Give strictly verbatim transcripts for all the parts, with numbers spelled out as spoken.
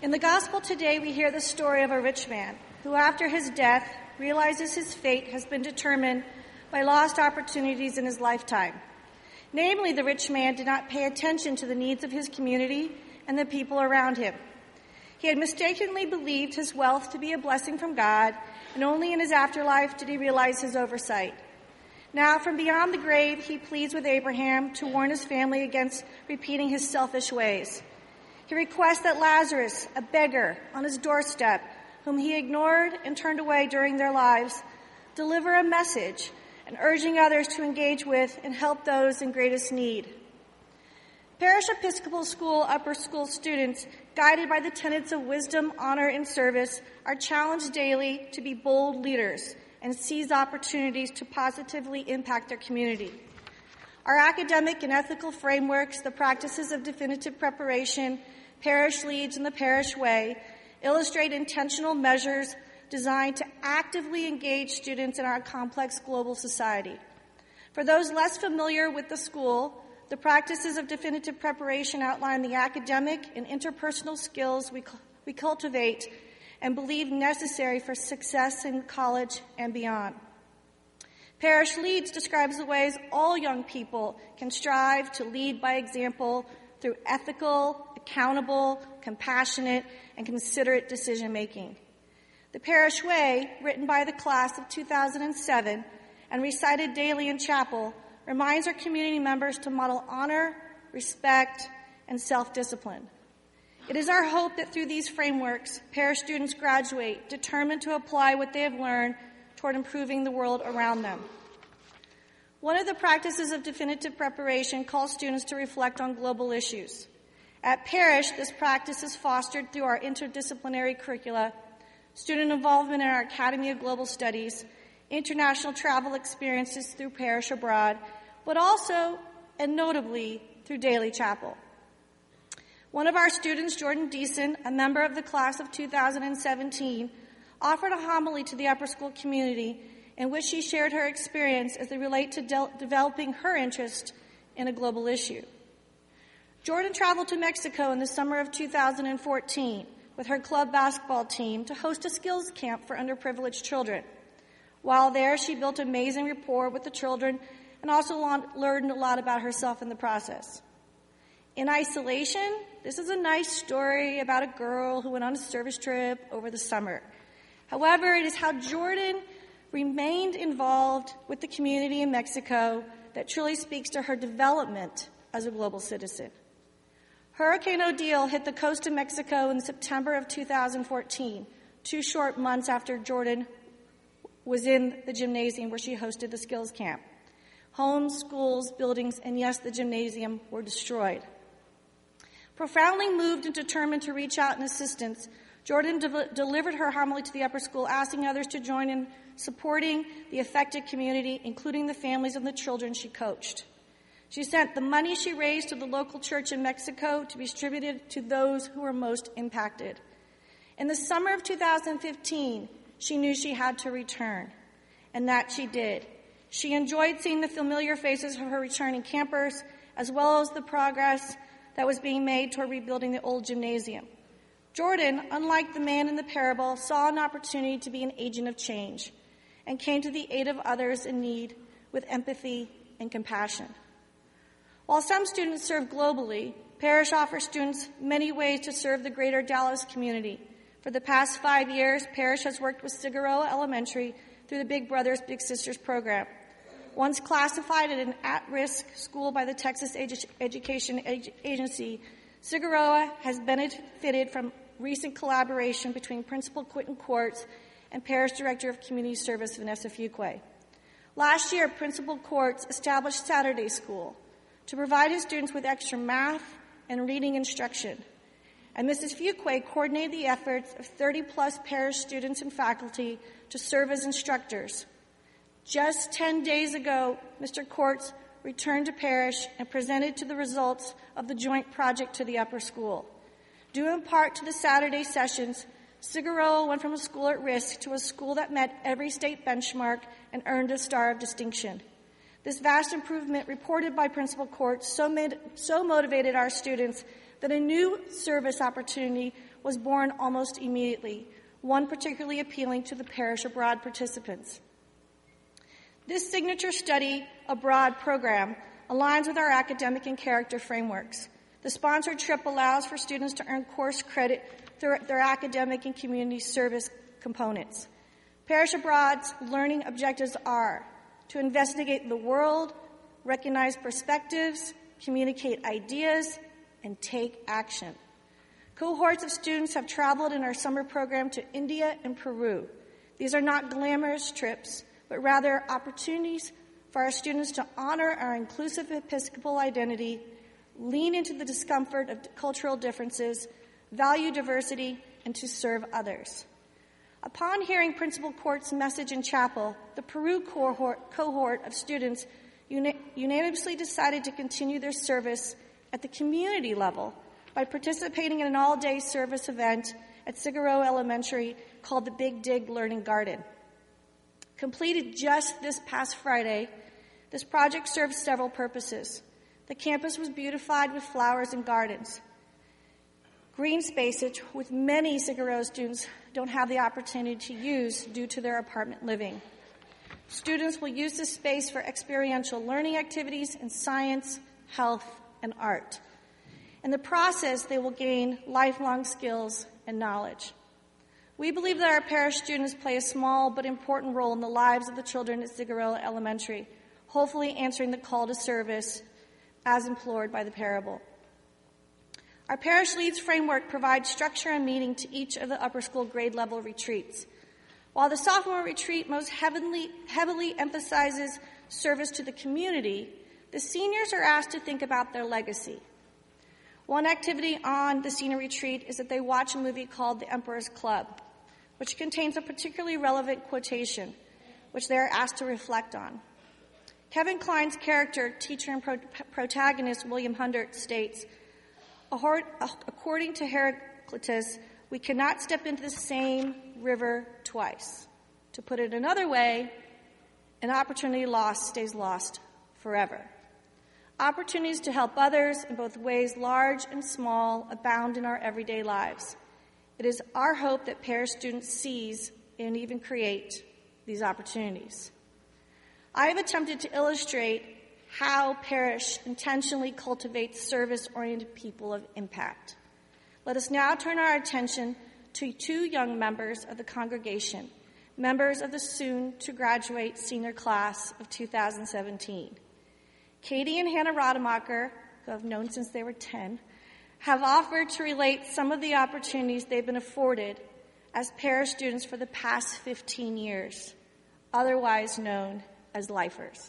In the gospel today, we hear the story of a rich man who, after his death, realizes his fate has been determined by lost opportunities in his lifetime. Namely, the rich man did not pay attention to the needs of his community and the people around him. He had mistakenly believed his wealth to be a blessing from God, and only in his afterlife did he realize his oversight. Now, from beyond the grave, he pleads with Abraham to warn his family against repeating his selfish ways. He requests that Lazarus, a beggar on his doorstep, whom he ignored and turned away during their lives, deliver a message and urging others to engage with and help those in greatest need. Parish Episcopal School upper school students, guided by the tenets of wisdom, honor, and service, are challenged daily to be bold leaders and seize opportunities to positively impact their community. Our academic and ethical frameworks, the practices of definitive preparation, Parish Leads, and the Parish Way illustrate intentional measures designed to actively engage students in our complex global society. For those less familiar with the school, the practices of definitive preparation outline the academic and interpersonal skills we, we cultivate and believe necessary for success in college and beyond. Parish Leads describes the ways all young people can strive to lead by example through ethical, accountable, compassionate, and considerate decision-making. The Parish Way, written by the class of two thousand seven and recited daily in chapel, reminds our community members to model honor, respect, and self-discipline. It is our hope that through these frameworks, parish students graduate determined to apply what they have learned toward improving the world around them. One of the practices of definitive preparation calls students to reflect on global issues. At Parish, this practice is fostered through our interdisciplinary curricula, student involvement in our Academy of Global Studies, international travel experiences through Parish Abroad, but also, and notably, through Daily Chapel. One of our students, Jordan Deason, a member of the class of two thousand seventeen, offered a homily to the upper school community in which she shared her experience as they relate to de- developing her interest in a global issue. Jordan traveled to Mexico in the summer of two thousand fourteen with her club basketball team to host a skills camp for underprivileged children. While there, she built amazing rapport with the children and also learned a lot about herself in the process. In isolation, this is a nice story about a girl who went on a service trip over the summer. However, it is how Jordan remained involved with the community in Mexico that truly speaks to her development as a global citizen. Hurricane Odile hit the coast of Mexico in September of two thousand fourteen, two short months after Jordan was in the gymnasium where she hosted the skills camp. Homes, schools, buildings, and yes, the gymnasium were destroyed. Profoundly moved and determined to reach out in assistance, Jordan de- delivered her homily to the upper school, asking others to join in supporting the affected community, including the families and the children she coached. She sent the money she raised to the local church in Mexico to be distributed to those who were most impacted. In the summer of two thousand fifteen, she knew she had to return, and that she did. She enjoyed seeing the familiar faces of her returning campers, as well as the progress that was being made toward rebuilding the old gymnasium. Jordan, unlike the man in the parable, saw an opportunity to be an agent of change and came to the aid of others in need with empathy and compassion. While some students serve globally, Parish offers students many ways to serve the greater Dallas community. For the past five years, Parish has worked with Figueroa Elementary through the Big Brothers Big Sisters program. Once classified as an at-risk school by the Texas Edu- Education Ag- Agency, Figueroa has benefited from recent collaboration between Principal Quentin Quartz and Parish Director of Community Service Vanessa Fuqua. Last year, Principal Quartz established Saturday School to provide his students with extra math and reading instruction. And Missus Fuqua coordinated the efforts of thirty-plus parish students and faculty to serve as instructors. Just ten days ago, Mister Quartz returned to Parish and presented to the results of the joint project to the upper school. Due in part to the Saturday sessions, Figueroa went from a school at risk to a school that met every state benchmark and earned a star of distinction. This vast improvement, reported by Principal Quartz, so, made, so motivated our students that a new service opportunity was born almost immediately, one particularly appealing to the Parish Abroad participants. This signature study abroad program aligns with our academic and character frameworks. The sponsored trip allows for students to earn course credit through their academic and community service components. Parish Abroad's learning objectives are to investigate the world, recognize perspectives, communicate ideas, and take action. Cohorts of students have traveled in our summer program to India and Peru. These are not glamorous trips, but rather opportunities for our students to honor our inclusive Episcopal identity, lean into the discomfort of cultural differences, value diversity, and to serve others. Upon hearing Principal Court's message in chapel, the Peru cohort, cohort of students uni- unanimously decided to continue their service at the community level by participating in an all-day service event at Cigarro Elementary called the Big Dig Learning Garden. Completed just this past Friday, this project served several purposes. The campus was beautified with flowers and gardens. Green spaces, which many Cigarro students don't have the opportunity to use due to their apartment living. Students will use this space for experiential learning activities in science, health, and art. In the process, they will gain lifelong skills and knowledge. We believe that our parish students play a small but important role in the lives of the children at Cigarro Elementary, hopefully answering the call to service as implored by the parable. Our Parish Leads framework provides structure and meaning to each of the upper school grade level retreats. While the sophomore retreat most heavily, heavily emphasizes service to the community, the seniors are asked to think about their legacy. One activity on the senior retreat is that they watch a movie called The Emperor's Club, which contains a particularly relevant quotation, which they are asked to reflect on. Kevin Kline's character, teacher and pro- protagonist William Hundert, states, according to Heraclitus, we cannot step into the same river twice. To put it another way, an opportunity lost stays lost forever. Opportunities to help others in both ways, large and small, abound in our everyday lives. It is our hope that parish students seize and even create these opportunities. I have attempted to illustrate how parish intentionally cultivates service-oriented people of impact. Let us now turn our attention to two young members of the congregation, members of the soon-to-graduate senior class of two thousand seventeen. Katie and Hannah Rademacher, who I've known since they were ten, have offered to relate some of the opportunities they've been afforded as parish students for the past fifteen years, otherwise known as lifers.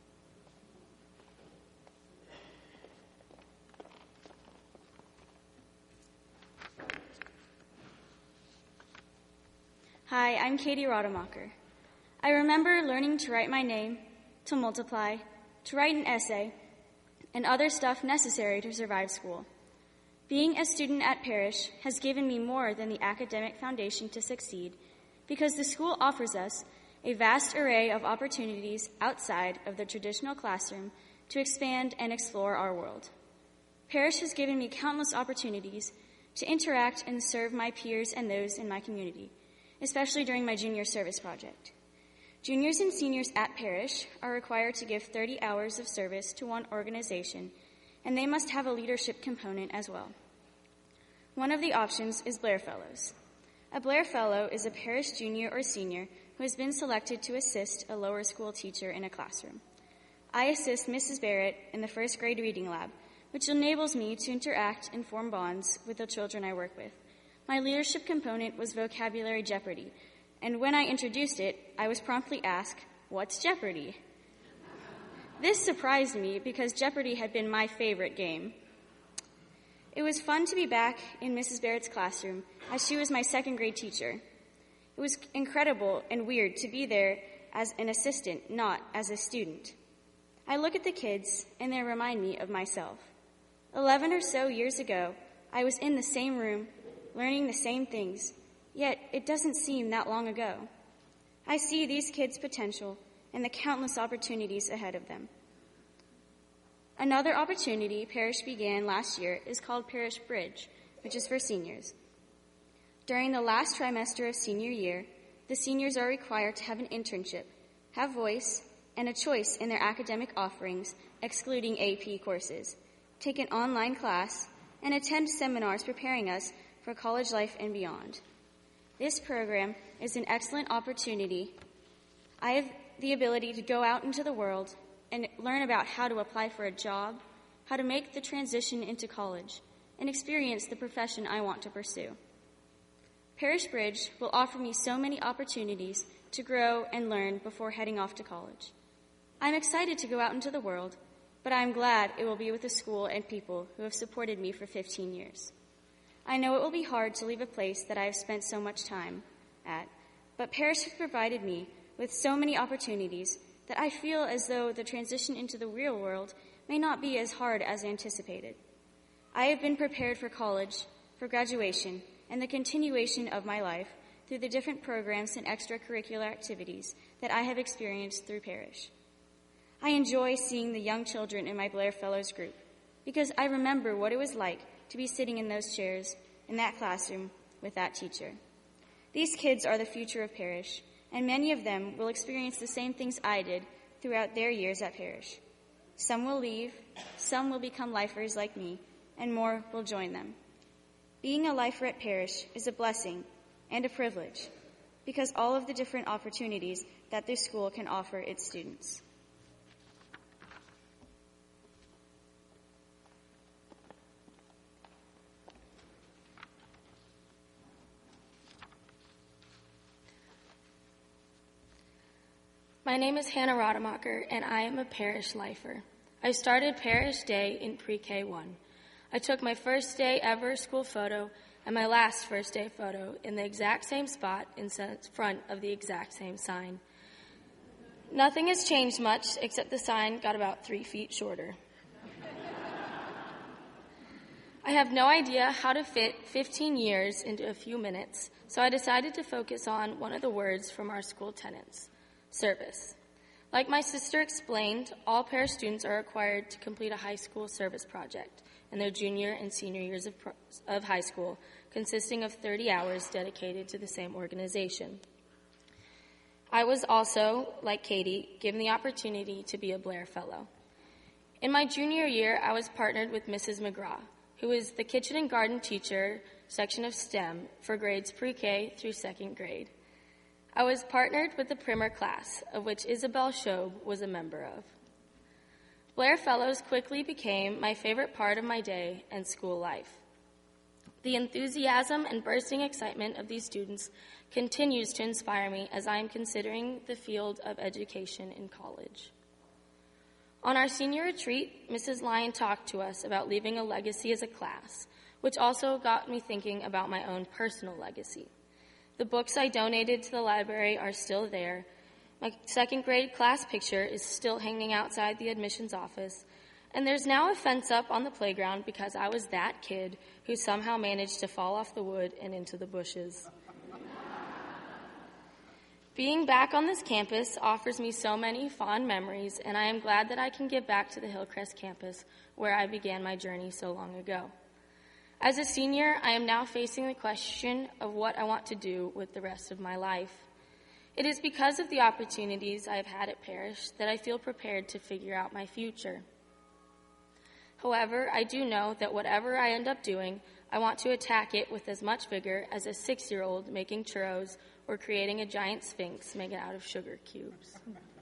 Hi, I'm Katie Rademacher. I remember learning to write my name, to multiply, to write an essay, and other stuff necessary to survive school. Being a student at Parish has given me more than the academic foundation to succeed, because the school offers us a vast array of opportunities outside of the traditional classroom to expand and explore our world. Parish has given me countless opportunities to interact and serve my peers and those in my community, especially during my junior service project. Juniors and seniors at Parish are required to give thirty hours of service to one organization, and they must have a leadership component as well. One of the options is Blair Fellows. A Blair Fellow is a parish junior or senior who has been selected to assist a lower school teacher in a classroom. I assist Missus Barrett in the first grade reading lab, which enables me to interact and form bonds with the children I work with. My leadership component was Vocabulary Jeopardy, and when I introduced it, I was promptly asked, "What's Jeopardy?" This surprised me because Jeopardy had been my favorite game. It was fun to be back in Missus Barrett's classroom, as she was my second grade teacher. It was incredible and weird to be there as an assistant, not as a student. I look at the kids, and they remind me of myself. Eleven or so years ago, I was in the same room, learning the same things, yet it doesn't seem that long ago. I see these kids' potential and the countless opportunities ahead of them. Another opportunity Parish began last year is called Parish Bridge, which is for seniors. During the last trimester of senior year, the seniors are required to have an internship, have voice, and a choice in their academic offerings, excluding A P courses, take an online class, and attend seminars preparing us for college life and beyond. This program is an excellent opportunity. I have the ability to go out into the world and learn about how to apply for a job, how to make the transition into college, and experience the profession I want to pursue. Parish Bridge will offer me so many opportunities to grow and learn before heading off to college. I'm excited to go out into the world, but I'm glad it will be with a school and people who have supported me for fifteen years. I know it will be hard to leave a place that I have spent so much time at, but Parish has provided me with so many opportunities that I feel as though the transition into the real world may not be as hard as anticipated. I have been prepared for college, for graduation, and the continuation of my life through the different programs and extracurricular activities that I have experienced through Parish. I enjoy seeing the young children in my Blair Fellows group because I remember what it was like to be sitting in those chairs in that classroom with that teacher. These kids are the future of Parish, and many of them will experience the same things I did throughout their years at Parish. Some will leave, some will become lifers like me, and more will join them. Being a lifer at Parish is a blessing and a privilege because all of the different opportunities that this school can offer its students. My name is Hannah Rademacher, and I am a Parish lifer. I started Parish Day in pre-K one. I took my first day ever school photo and my last first day photo in the exact same spot in front of the exact same sign. Nothing has changed much except the sign got about three feet shorter. I have no idea how to fit fifteen years into a few minutes, so I decided to focus on one of the words from our school tenets. Service. Like my sister explained, all Parish students are required to complete a high school service project in their junior and senior years of, pro- of high school, consisting of thirty hours dedicated to the same organization. I was also, like Katie, given the opportunity to be a Blair Fellow. In my junior year, I was partnered with Missus McGraw, who is the kitchen and garden teacher section of STEM for grades pre-K through second grade. I was partnered with the primer class, of which Isabel Shobe was a member of. Blair Fellows quickly became my favorite part of my day and school life. The enthusiasm and bursting excitement of these students continues to inspire me as I am considering the field of education in college. On our senior retreat, Missus Lyon talked to us about leaving a legacy as a class, which also got me thinking about my own personal legacy. The books I donated to the library are still there. My second grade class picture is still hanging outside the admissions office. And there's now a fence up on the playground because I was that kid who somehow managed to fall off the wood and into the bushes. Being back on this campus offers me so many fond memories, and I am glad that I can give back to the Hillcrest campus where I began my journey so long ago. As a senior, I am now facing the question of what I want to do with the rest of my life. It is because of the opportunities I have had at Parish that I feel prepared to figure out my future. However, I do know that whatever I end up doing, I want to attack it with as much vigor as a six-year-old making churros or creating a giant sphinx made out of sugar cubes.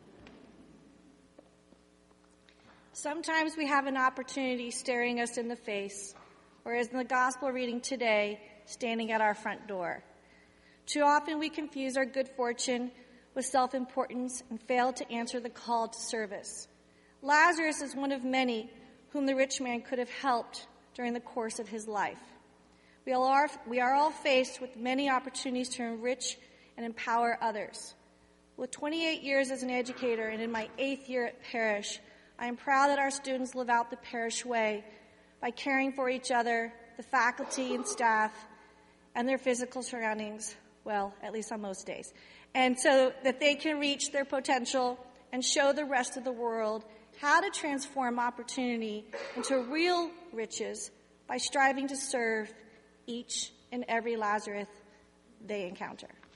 Sometimes we have an opportunity staring us in the face, or as in the gospel reading today, standing at our front door. Too often we confuse our good fortune with self-importance and fail to answer the call to service. Lazarus is one of many whom the rich man could have helped during the course of his life. We all are, we are all faced with many opportunities to enrich and empower others. With twenty-eight years as an educator and in my eighth year at Parish, I am proud that our students live out the Parish way by caring for each other, the faculty and staff, and their physical surroundings, well, at least on most days, and so that they can reach their potential and show the rest of the world how to transform opportunity into real riches by striving to serve each and every Lazarus they encounter.